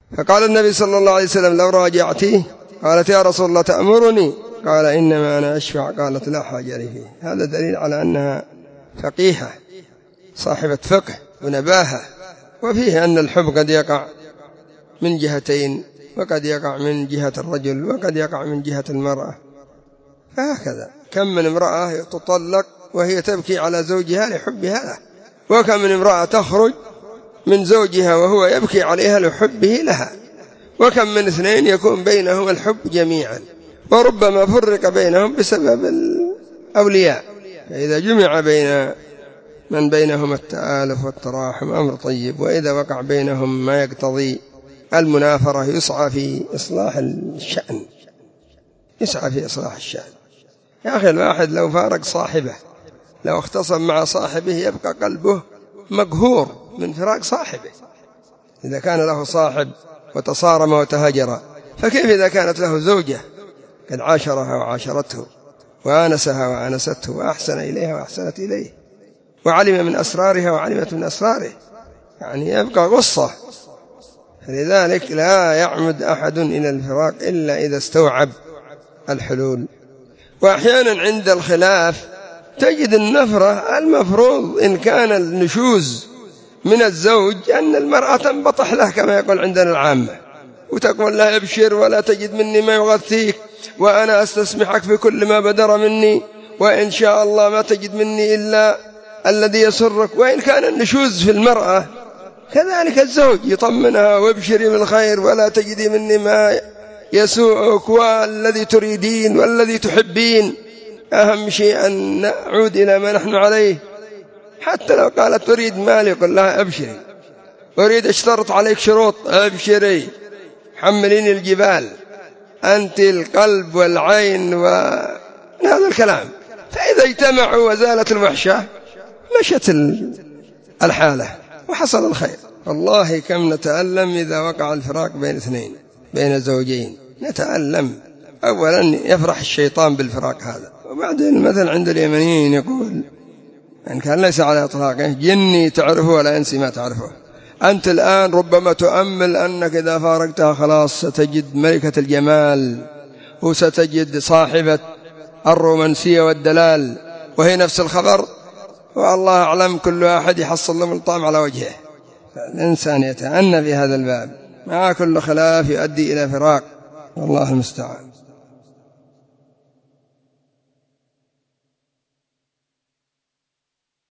فقال النبي صلى الله عليه وسلم لو راجعتيه. قالت يا رسول الله تأمرني؟ قال إنما أنا أشفع. قالت لا حاجة لي فيه. هذا دليل على أنها فقيهة صاحبة فقه ونباهة. وفيه أن الحب قد يقع من جهتين، وقد يقع من جهة الرجل وقد يقع من جهة المرأة. فهكذا كم من امرأة تطلق وهي تبكي على زوجها لحبها له، وكم من امرأة تخرج من زوجها وهو يبكي عليها لحبه لها، وكم من اثنين يكون بينهم الحب جميعا، وربما فرق بينهم بسبب الأولياء. فإذا جمع بين من بينهم التآلف والتراحم أمر طيب، وإذا وقع بينهم ما يقتضي المنافرة يسعى في إصلاح الشأن، يسعى في إصلاح الشأن. يا أخي الواحد لو فارق صاحبه، لو اختصم مع صاحبه يبقى قلبه مقهور من فراق صاحبه. إذا كان له صاحب وتصارم وتهجر، فكيف إذا كانت له زوجة قد عاشرها وعاشرته وآنسها وآنسته وأحسن إليها وأحسنت إليه، وعلم من أسرارها وعلمت من أسراره، يعني يبقى غصة. لذلك لا يعمد أحد إلى الفراق إلا إذا استوعب الحلول. وأحيانا عند الخلاف تجد النفرة المفروض إن كان النشوز من الزوج أن المرأة تنبطح له كما يقول عندنا العامة، وتقول لا ابشر ولا تجد مني ما يغثيك، وأنا أستسمحك في كل ما بدر مني، وإن شاء الله ما تجد مني إلا الذي يسرك. وإن كان النشوز في المرأة كذلك الزوج يطمنها وابشري بالخير ولا تجدي مني ما يسوءك، والذي تريدين والذي تحبين. أهم شيء أن نعود إلى ما نحن عليه. حتى لو قالت تريد مال يقول لها أبشري، أريد اشترط عليك شروط، أبشري، حمليني الجبال، أنت القلب والعين وهذا الكلام. فإذا اجتمعوا وزالت الوحشة مشت الحالة وحصل الخير. والله كم نتألم إذا وقع الفراق بين اثنين، بين زوجين، نتألم. أولا يفرح الشيطان بالفراق هذا، وبعدين مثل عند اليمنيين يقول إن كان ليس على إطلاقه جني تعرفه ولا إنسي ما تعرفه. أنت الآن ربما تؤمل أنك إذا فارقتها خلاص ستجد ملكة الجمال وستجد صاحبة الرومانسية والدلال، وهي نفس الخبر، والله أعلم كل واحد يحصل له الطعم على وجهه. فالإنسان يتأنى في هذا الباب، مع كل خلاف يؤدي إلى فراق، والله المستعان.